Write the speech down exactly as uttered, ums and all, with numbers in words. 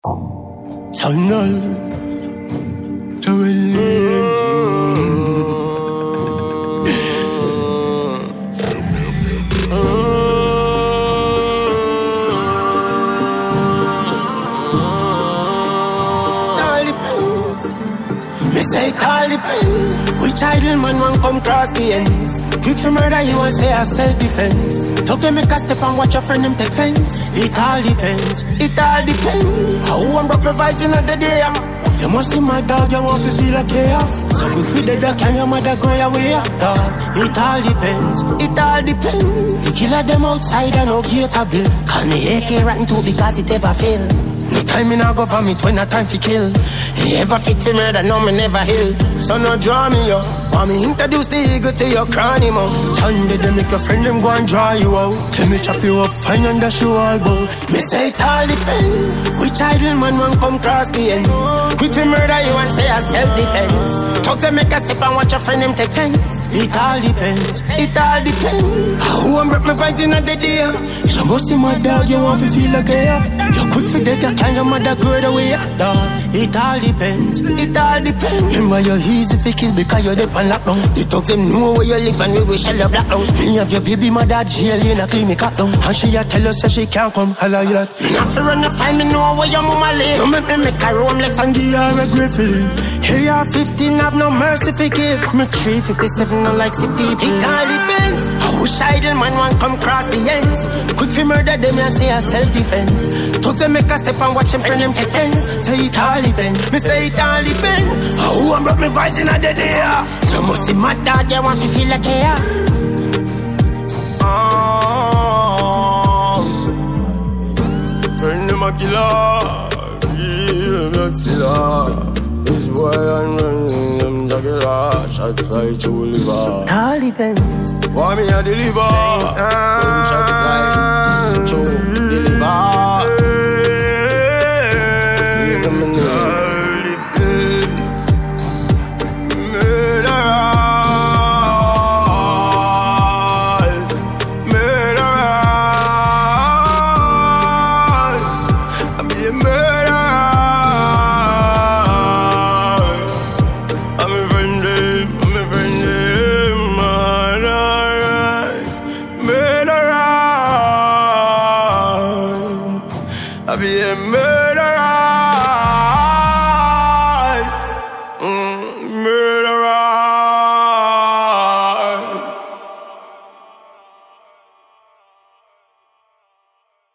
Tunnel, me say it all depends. Which idle man want come cross the ends? Quick for murder, you want say a self-defense. Talk them make a step and watch your friend them take fence. It all depends, it all depends. How one broke my vibes in the day. You must see my dog, you want to feel like chaos. So quick with the duck and your mother go your way up, dog. It all depends, it all depends. You killer them outside and no gate a bill. Call me A K rotten too because it ever fail. No time me now go for me, when no time for kill. He ever fit for murder, no me never heal. So no draw me up, want me introduce the eagle to your cranny mouth. Turn the them make your friend them go and draw you out. Tell me chop you up, fine and dash you all bout. Me say it all depends. Which idle man want come cross the ends? Quick for murder you and say a self-defense. Talk them make a step and watch your friend them take fence. It all depends, it all depends. Who want break my vibes in the day? You must see my dog, you want to feel like a you quick for the duck and your mother grow the way up, dog. It all depends, it all depends. Remember you're easy for kill because you're the pan lockdown. The dogs them know where you live and we wish you black down. Me have your baby mother jail in a clean me cut down. And she a tell us that she can't come, holla you that. Me not for run the find me know where your mama live. Don't make me make her homeless and give her a great feeling. Here you are fifteen, have no mercy for give. Me three fifty-seven, no like see people. It all depends. I wish idle man want come cross the ends. Quick for murder them and say a self-defense. Took them make a step and watch them friend them take fence. Say it all depends, me say it all depends. Who want broke me voice in a dead air? You must see my dad, you want to feel like here. Oh, friend them a killer. Yeah, that's killer. This boy and running them jugular. Shot fly to liver. All depends. Want me a deliver? Them shot fly to deliver. I be a murderer.